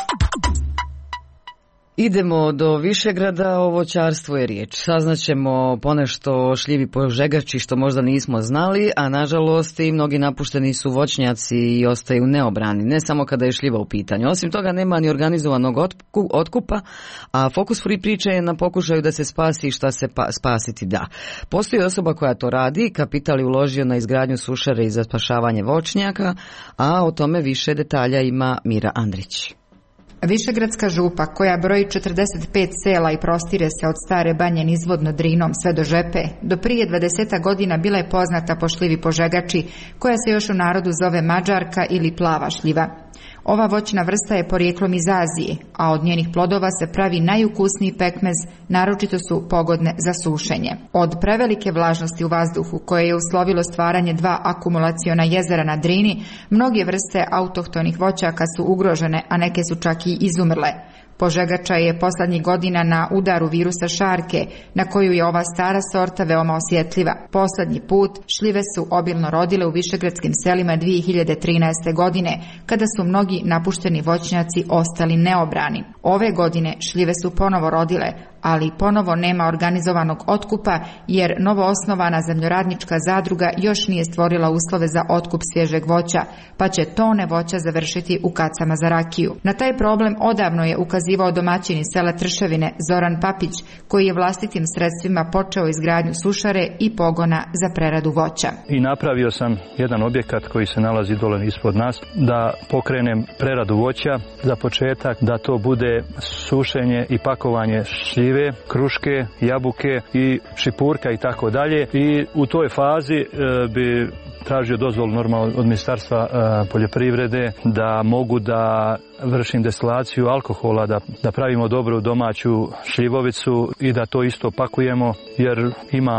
Idemo do Višegrada, o voćarstvu je riječ. Saznaćemo ponešto o šljivi požegači što možda nismo znali, a nažalost i mnogi napušteni su voćnjaci i ostaju neobrani, ne samo kada je šljiva u pitanju. Osim toga nema ni organizovanog otkupa, a fokus free priče je na pokušaju da se spasi šta se spasiti da. Postoji osoba koja to radi, kapital je uložio na izgradnju sušare i za spašavanje voćnjaka, a o tome više detalja ima Mira Andrić. Višegradska župa, koja broji 45 sela i prostire se od Stare Banje nizvodno Drinom sve do Žepe, do prije 20 godina bila je poznata po šljivi požegači, koja se još u narodu zove mađarka ili plava šljiva. Ova voćna vrsta je porijeklom iz Azije, a od njenih plodova se pravi najukusniji pekmez, naročito su pogodne za sušenje. Od prevelike vlažnosti u vazduhu, koje je uslovilo stvaranje 2 akumulaciona jezera na Drini, mnoge vrste autohtonih voćaka su ugrožene, a neke su čak i izumrle. Požegača je poslednjih godina na udaru virusa šarke, na koju je ova stara sorta veoma osjetljiva. Poslednji put šljive su obilno rodile u višegradskim selima 2013. godine, kada su mnogi napušteni voćnjaci ostali neobrani. Ove godine šljive su ponovo rodile, ali ponovo nema organizovanog otkupa, jer novoosnovana zemljoradnička zadruga još nije stvorila uslove za otkup svježeg voća, pa će tone voća završiti u kacama za rakiju. Na taj problem odavno je ukazivao domaćin iz sela Trševine Zoran Papić, koji je vlastitim sredstvima počeo izgradnju sušare i pogona za preradu voća. I napravio sam jedan objekat koji se nalazi dole ispod nas, da pokrenem preradu voća za početak, da to bude sušenje i pakovanje šljive, kruške, jabuke i šipurka i tako dalje. I u toj fazi bi tražio dozvolu normalno od Ministarstva poljoprivrede da mogu da vršim destilaciju alkohola, da pravimo dobru domaću šljivovicu i da to isto pakujemo, jer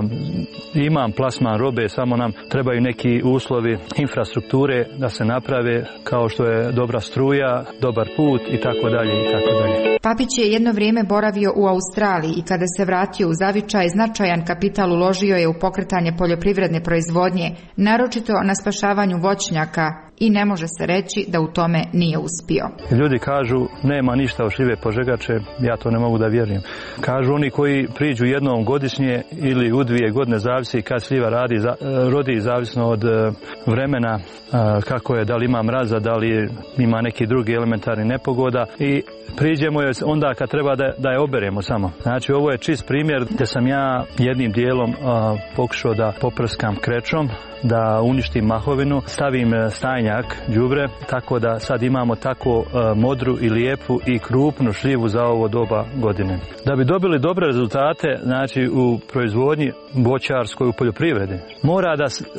imam plasman robe, samo nam trebaju neki uslovi infrastrukture da se naprave, kao što je dobra struja, dobar put i tako dalje i tako dalje. Papić je jedno vrijeme boravio u Australiji i kada se vratio u zavičaj, značajan kapital uložio je u pokretanje poljoprivredne proizvodnje, naročito na spašavanju voćnjaka, i ne može se reći da u tome nije uspio. Ljudi kažu nema ništa od šljive požegače, ja to ne mogu da vjerujem. Kažu oni koji priđu jednom godišnje ili u 2 godine, zavisi kad šljiva rodi, zavisno od vremena, kako je, da li ima mraza, da li ima neki drugi elementarni nepogoda, i priđemo je onda kad treba da je oberemo samo. Znači ovo je čist primjer gdje sam ja jednim dijelom pokušao da poprskam krečom, da uništim mahovinu, stavim stajnjak, đubre, tako da sad imamo tako modru i lijepu i krupnu šljivu za ovo doba godine. Da bi dobili dobre rezultate, znači u proizvodnji voćarskoj, u poljoprivredi, mora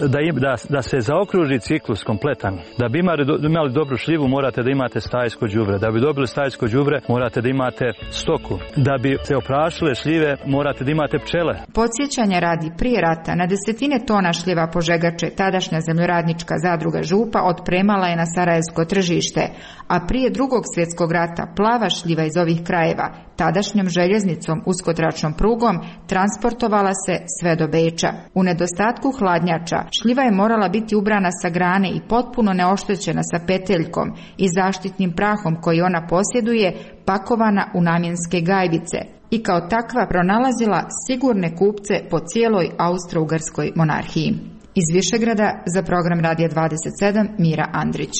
da se zaokruži ciklus kompletan. Da bi imali dobru šljivu, morate da imate stajsko đubre. Da bi dobili stajsko đubre, morate da imate stoku. Da bi se oprašile šljive, morate da imate pčele. Podsjećanja radi, prije rata na desetine tona šljiva požegače tadašnja zemljoradnička zadruga Župa od otpremala je na sarajevsko tržište, a prije Drugog svjetskog rata plava šljiva iz ovih krajeva tadašnjom željeznicom uskotračnom prugom transportovala se sve do Beča. U nedostatku hladnjača šljiva je morala biti ubrana sa grane i potpuno neoštećena sa peteljkom i zaštitnim prahom koji ona posjeduje, pakovana u namjenske gajbice i kao takva pronalazila sigurne kupce po cijeloj Austro-Ugarskoj monarhiji. Iz Višegrada za program Radija 27 Mira Andrić.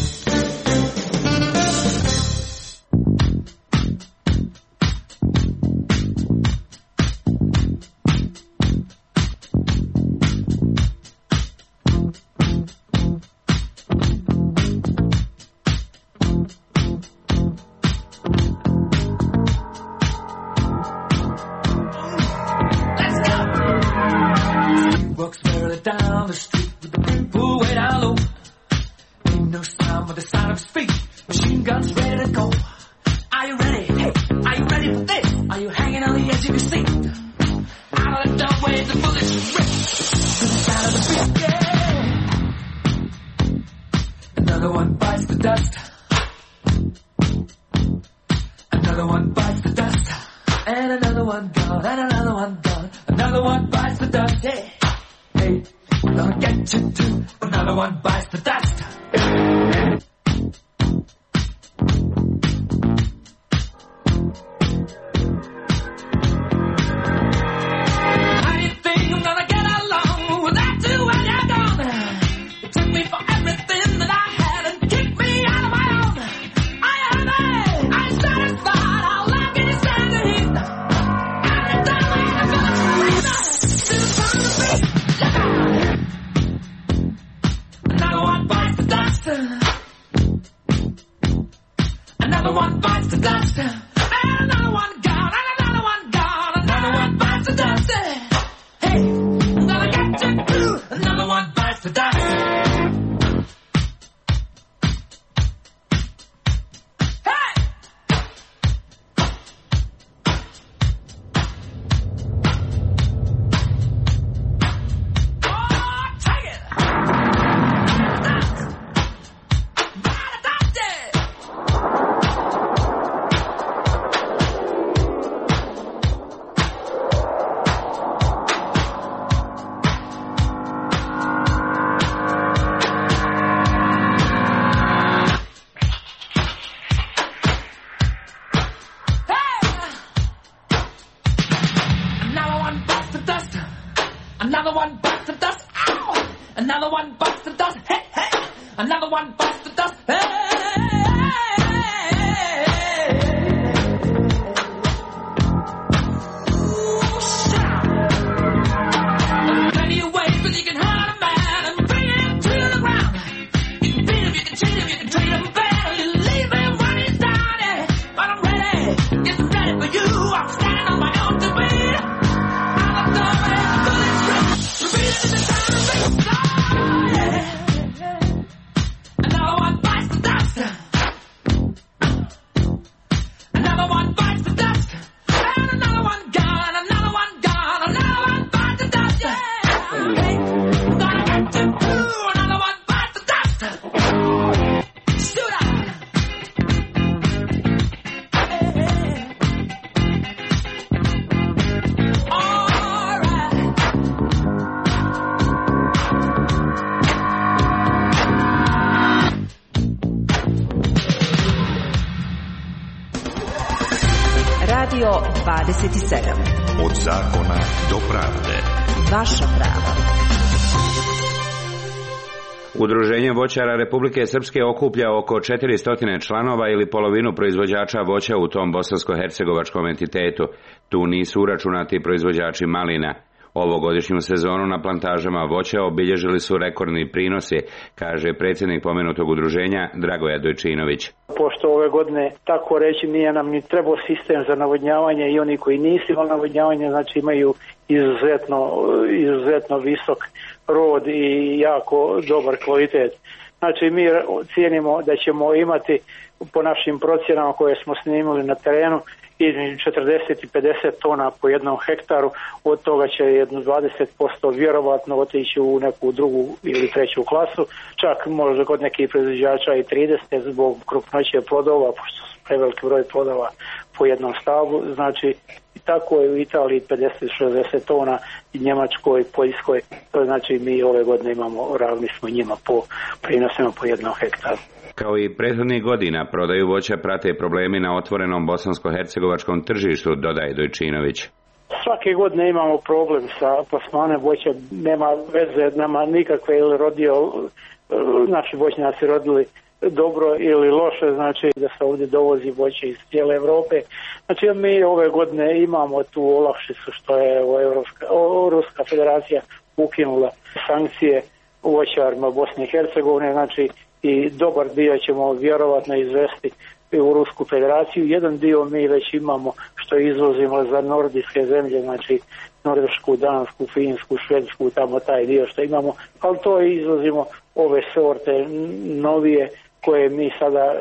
Down the street with the people way down low. Ain't no sound but the sound of speed. Machine guns ready to go. Are you ready? Hey, are you ready for this? Are you hanging on the edge of your seat? Out of the doorway, the bullets rip to the sound of the beat. Yeah. Another one bites the dust. Another one bites the dust. And another one gone. And another one gone. Another one bites the dust. Yeah. Hey, I'm gonna get you too. Another one bites the dust. How do you think I'm gonna get along without you when you're gone? You took me for everything that I had and kicked me out of my own. I am I'm satisfied. How long can you stand the heat? Every time when I'm gonna breathe out to the front of the beat. Another one bites the dust. Another one bites the dust. And another one gone. And another one gone. Another one bites the dust. Hey, I'm gonna get you too. Another one bites the dust. Another one bites the dust. Ow! Another one bites the dust. Hey, hey! Another one bites the dust. Hey! Plenty of ways that you can hurt a man and bring him to the ground. You can beat him, you can cheat him, you can treat him bad, you leave him when he's down. Yeah. But I'm ready, getting ready for you. I'm standing on my own two feet. I'm the another one bites the dust. Another one bites the dust. And another one gone. Another one gone. Another one bites the dust. Yeah. Hey, I'm gonna get you too. Another one bites the dust. Shoot out. Radio 27. Od zakona do pravde. Vaša prava. Udruženje voćara Republike Srpske okuplja oko 400 članova ili polovinu proizvođača voća u tom bosansko-hercegovačkom entitetu. Tu nisu uračunati proizvođači malina. Ovogodišnju sezonu na plantažama voća obilježili su rekordni prinosi, kaže predsjednik pomenutog udruženja Dragoja Dojčinović. Pošto ove godine, tako reći, nije nam ni trebao sistem za navodnjavanje i oni koji nisu imali navodnjavanje, znači imaju izuzetno visok rod i jako dobar kvalitet. Znači mi cijenimo da ćemo imati po našim procjenama koje smo snimili na terenu između 40 i 50 tona po jednom hektaru, od toga će jedno 20% vjerovatno otići u neku drugu ili treću klasu, čak možda kod nekih proizvođača i 30 zbog krupnoće plodova, pošto su preveliki broj plodova po jednom stablu, znači tako je u Italiji 50-60 tona i Njemačkoj, Poljskoj, to znači mi ove godine imamo, ravni smo njima po prinosima po jednom hektaru. Kao i prethodnih godina, prodaju voća prate problemi na otvorenom bosansko-hercegovačkom tržištu, dodaje Dojčinović. Svake godine imamo problem sa plasmanem voća, nema veze nama nikakve, ili rodio, naši voćnjaci rodili dobro ili loše, znači da se ovdje dovozi voće iz cijele Europe. Znači mi ove godine imamo tu olakšicu što je Ruska federacija ukinula sankcije voćarima Bosne i Hercegovine, znači i dobar dio ćemo vjerovatno izvesti u Rusku federaciju. Jedan dio mi već imamo što izvozimo za nordijske zemlje, znači Norvešku, Dansku, Finsku, Švedsku, tamo taj dio što imamo, ali to izvozimo ove sorte novije koje mi sada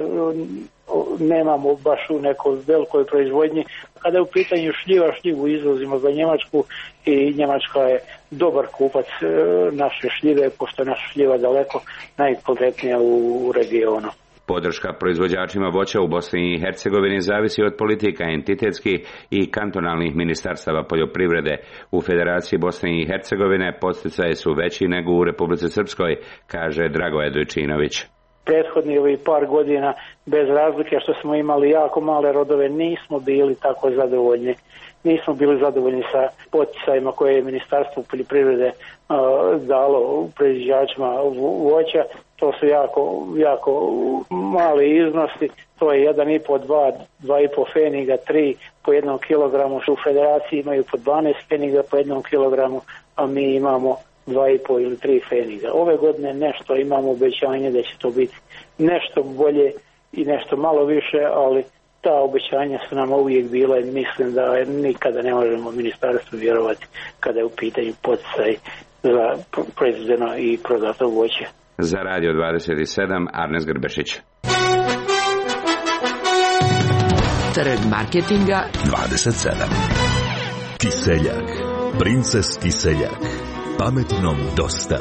nemamo baš u nekoj velikoj proizvodnji. Kada je u pitanju šljivu izvozimo za Njemačku i Njemačka je dobar kupac naše šljive, pošto je naša šljiva daleko najkvalitetnija u regionu. Podrška proizvođačima voća u Bosni i Hercegovini zavisi od politika entitetskih i kantonalnih ministarstava poljoprivrede. U Federaciji Bosne i Hercegovine podsticaji su veći nego u Republici Srpskoj, kaže Dragoje Dojčinović. Prethodni ovih par godina, bez razlike što smo imali jako male rodove, nismo bili tako zadovoljni. Nismo bili zadovoljni sa poticajima koje je Ministarstvo poljoprivrede dalo proizvođačima voća. To su jako mali iznosi, to je 1,5, 2,5 feniga, 3 po 1 kilogramu, što u Federaciji imaju po 12 feniga po 1 kilogramu, a mi imamo 2,5 ili 3 feniga. Ove godine nešto imamo obećanje da će to biti nešto bolje i nešto malo više, ali ta obećanja su nam uvijek bila i mislim da nikada ne možemo ministarstvu vjerovati kada je u pitanju poticaj za proizvedeno i prodato voće. Za Radio 27, Arnes Grbešić. Trg marketinga 27. Kiseljak. Princes Kiseljak. Pametnom dosta.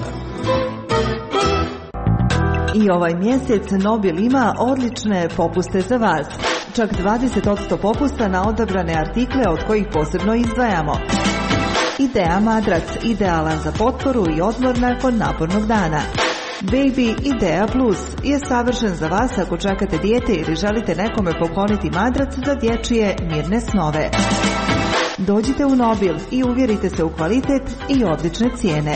I ovaj mjesec Nobil ima odlične popuste za vas. Čak 20% popusta na odabrane artikle od kojih posebno izdvajamo. Idea madrac, idealan za potporu i odmor nakon napornog dana. Baby Idea Plus je savršen za vas ako čekate dijete ili želite nekome pokloniti madrac za dječje mirne snove. Dođite u Nobil i uvjerite se u kvalitet i odlične cijene.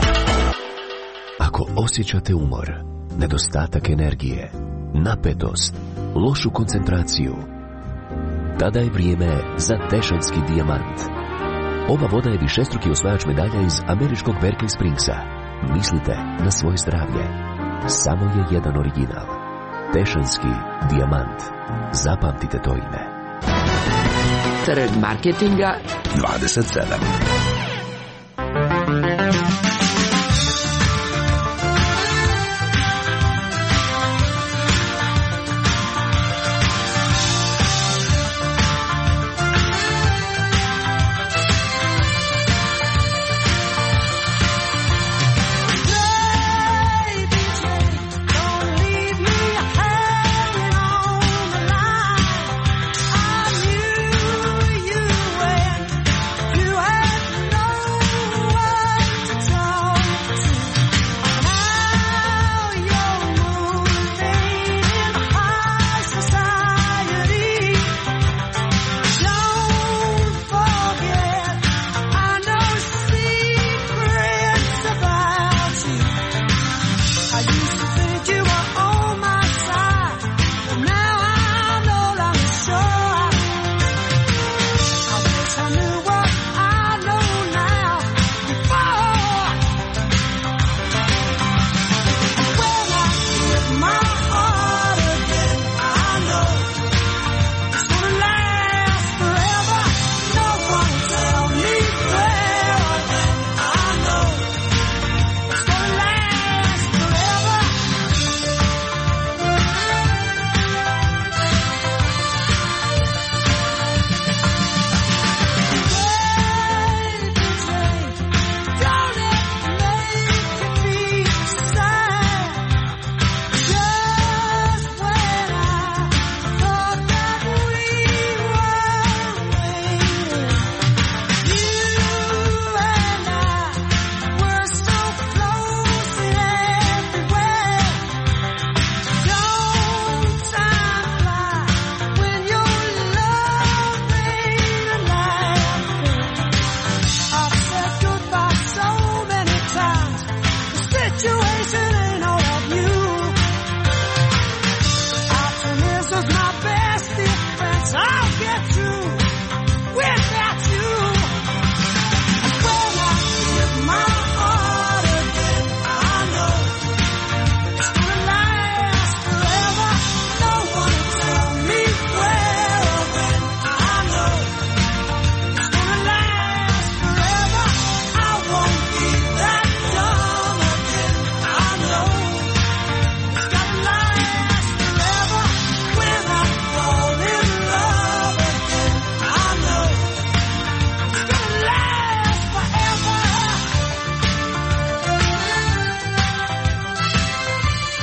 Ako osjećate umor, nedostatak energije, napetost, lošu koncentraciju, tada je vrijeme za Tešanski dijamant. Ova voda je višestruki osvajač medalja iz američkog Berkeley Springsa. Mislite na svoje zdravlje. Samo je jedan original. Tešanski dijamant. Zapamtite to ime. Trg marketinga 27.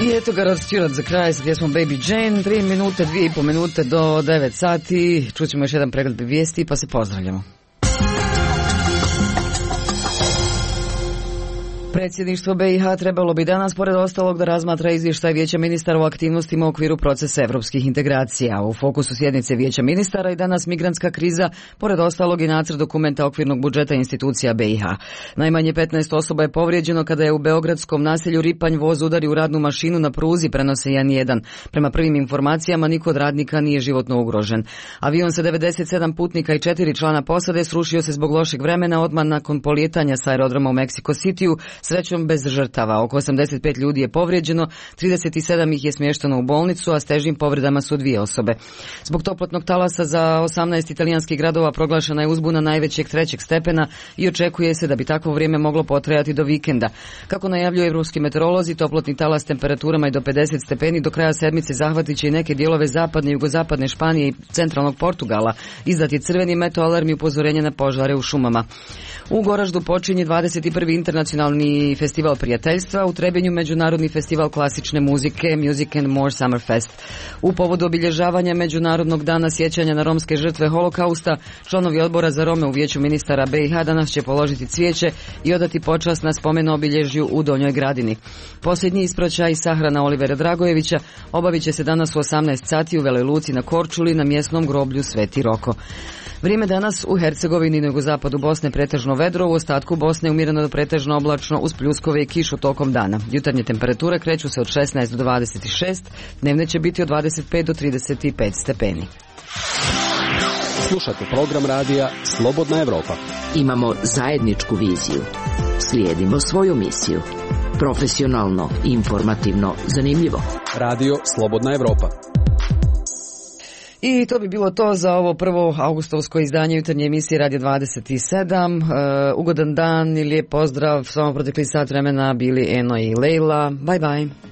I eto ga Rod Stewart za kraj sa pjesmom Baby Jane, 2,5 minute do 9 sati. Čućemo još jedan pregled vijesti pa se pozdravljamo. Predsjedništvo BiH trebalo bi danas, pored ostalog, da razmatra izvještaj Vijeća ministara o aktivnostima u okviru procesa evropskih integracija. U fokusu sjednice Vijeća ministara i danas migrantska kriza, pored ostalog i nacrt dokumenta okvirnog budžeta institucija BiH. Najmanje 15 osoba je povrijeđeno kada je u beogradskom naselju Ripanj voz udario u radnu mašinu na pruzi, prenose N1. Prema prvim informacijama, niko od radnika nije životno ugrožen. Avion sa 97 putnika i 4 člana posade srušio se zbog lošeg vremena odmah nakon polijetanja s aerodroma u Mexico Cityu, srećom bez žrtava. Oko 85 ljudi je povrijeđeno, 37 ih je smješteno u bolnicu, a s težim povredama su 2 osobe. Zbog toplotnog talasa za 18 italijanskih gradova proglašena je uzbuna najvećeg 3. stepena i očekuje se da bi takvo vrijeme moglo potrajati do vikenda. Kako najavljuju evropski meteorolozi, toplotni talas temperaturama je do 50 stepeni do kraja sedmice zahvatit će i neke dijelove zapadne i jugozapadne Španije i centralnog Portugala. Izdat je crveni meteoalarm i upozorenje na požare u šumama. U Goraždu počinje 21. internacionalni festival prijateljstva, u Trebinju međunarodni festival klasične muzike Music and More Summer Fest. U povodu obilježavanja Međunarodnog dana sjećanja na romske žrtve holokausta, članovi odbora za Rome u Vijeću ministara BiH danas će položiti cvijeće i odati počast na spomen obilježju u Donjoj Gradini. Posljednji ispraćaj sahrana Olivera Dragojevića obavit će se danas u 18 sati u Veloj Luci na Korčuli na mjesnom groblju Sveti Roko. Vrijeme danas u Hercegovini i jugozapadu Bosne pretežno vedro, u ostatku Bosne umjereno do pretežno oblačno uz pljuskove i kišu tokom dana. Jutarnje temperature kreću se od 16 do 26, dnevne će biti od 25 do 35 stepeni. Slušate program radija Slobodna Evropa. Imamo zajedničku viziju. Slijedimo svoju misiju. Profesionalno, informativno, zanimljivo. Radio Slobodna Evropa. I to bi bilo to za ovo prvo augustovsko izdanje jutarnje emisije Radio 27. Ugodan dan i lijep pozdrav. S vama protekli sat vremena bili Eno i Lejla. Bye bye.